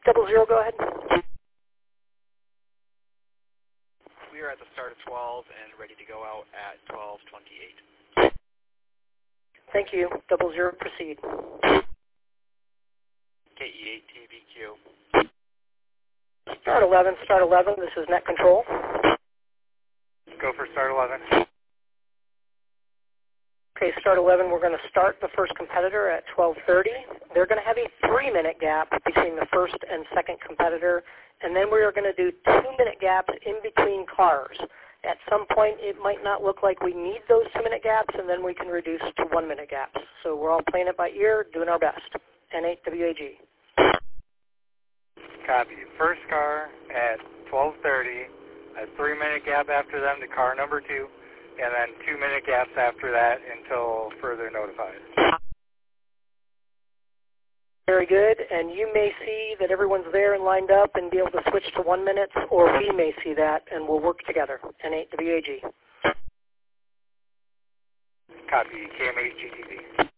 00, go ahead. We are at the start of 12 and ready to go out at 12:28. Thank you. 00, proceed. KE8TBQ. Start 11, this is net control. Go for start 11. Okay, start 11, we're going to start the first competitor at 12:30. They're going to have a 3-minute gap between the first and second competitor, and then we are going to do 2-minute gaps in between cars. At some point, it might not look like we need those 2-minute gaps, and then we can reduce to 1-minute gaps. So we're all playing it by ear, doing our best. N8WAG. Copy. First car at 12:30, a 3-minute gap after them to car number 2, and then 2-minute gaps after that until further notified. Very good, and you may see that everyone's there and lined up and be able to switch to 1 minute, or we may see that, and we'll work together. N8WAG. Copy. KM8GTV.